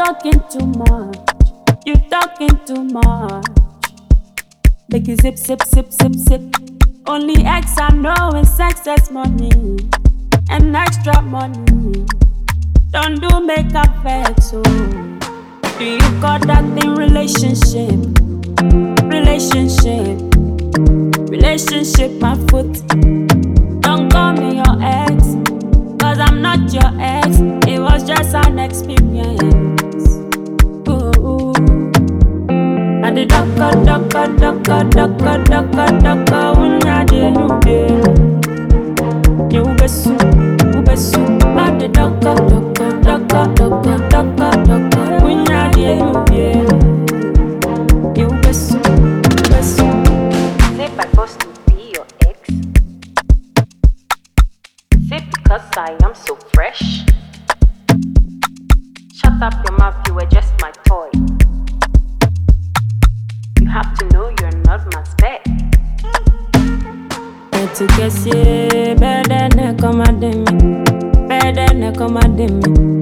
talking too much. You talking too much. Make you zip, zip, zip, zip, zip. Only X I know is excess money and extra money. Don't do makeup vex, so do you call that thing relationship? Relationship, relationship, my foot. Don't call me your ex, cause I'm not your ex. It was just an experience. Ooh. I did ducka, ducka, ducka, ducka, ducka, ducka, unya de lude. You besu, ubesu. I did ducka, ducka, ducka, ducka, ducka, ducka, unya de lude. You besu, ubesu. Is it by force to be your ex? Is it because I am so fresh? Shut up your mouth, you were just my toy. You have to know you're not my spec. To guess ye better than come at me. Better than come at me.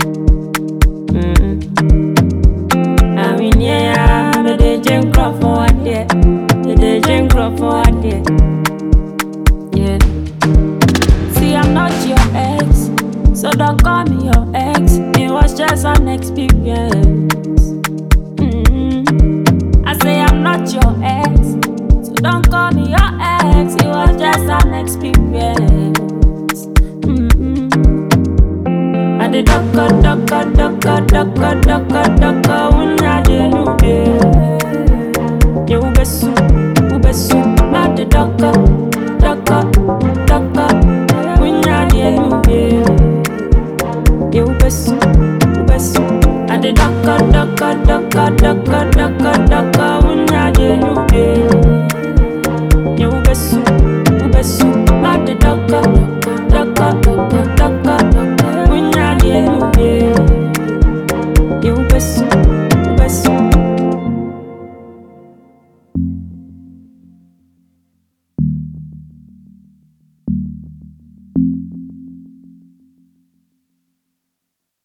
I mean, yeah, but they drink crop for what day. They drink crop for what day. Yeah. See, I'm not your ex, so don't call me your ex. It was just an experience. I say I'm not your ex, so don't call me your ex. It was just an experience. I did ducka, ducka, ducka, ducka, ducka, ducka, unya de lude. You besu, ubesu. I did ducka, ducka, ducka, unya de lude. You besu, ubesu. I did ducka, ducka, ducka, ducka, ducka, ducka, unya de lude.